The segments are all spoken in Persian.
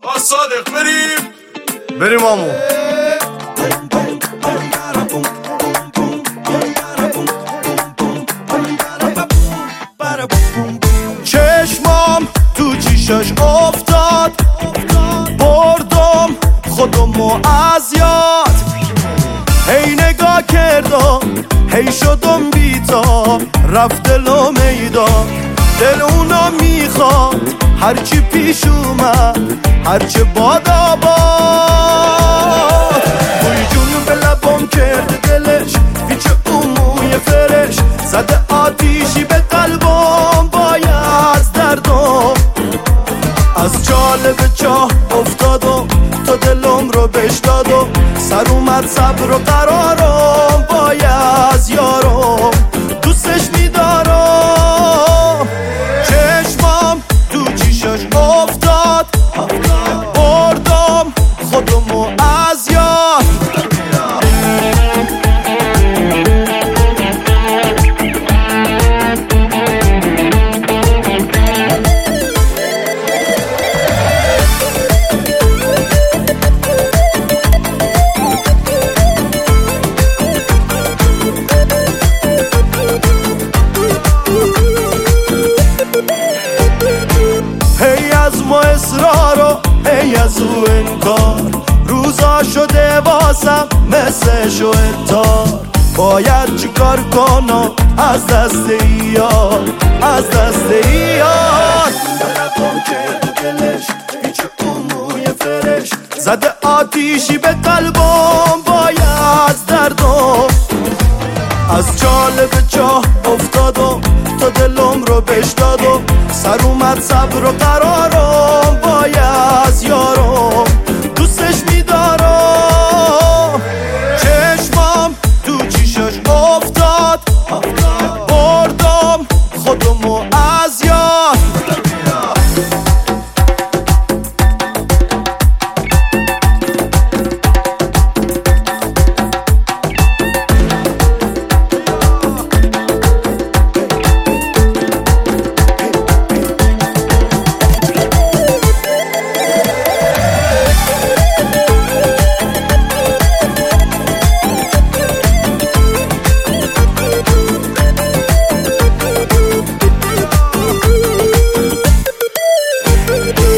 صادق بریم آمو. چشمام تو چیشاش افتاد، بردم خودمو از یاد. هی نگاه کردم هی شدم بی‌تاب، رفت دلو میدان دل اونا میخواد. هرچی پیش اومد هرچه باد آباد، بوی جون به لبام کرده دلش پیچ اون موی فرش، زده آتیشی به قلبم بای از دردم. از جالب چاه افتادم تا دلم رو بش دادم، سر اومد صبر و قرارم بای از یارم، دوستش میدارم. چشمام تو چیشاش افتاد، بردم خودمو از یاد. هی از ما اصرارو هی از او انکار، روزا شده واسم مثل شوهتار. باید چیکار کنم از دست یار، از دست یار. دلتم کرد دلش پیچ اون موی فرش، زده آتیشی به قلبم بای از دردم. از جالب چاه افتادم تا دلم رو بش دادم، سر اومد صبر و قرارم بای از یارم، دوستش میدارم. چشمام تو چیشاش افتاد، بردم خودمو از یاد.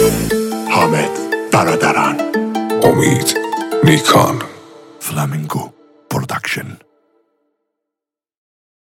حامد برادران، امید نیکان، فلامینگو.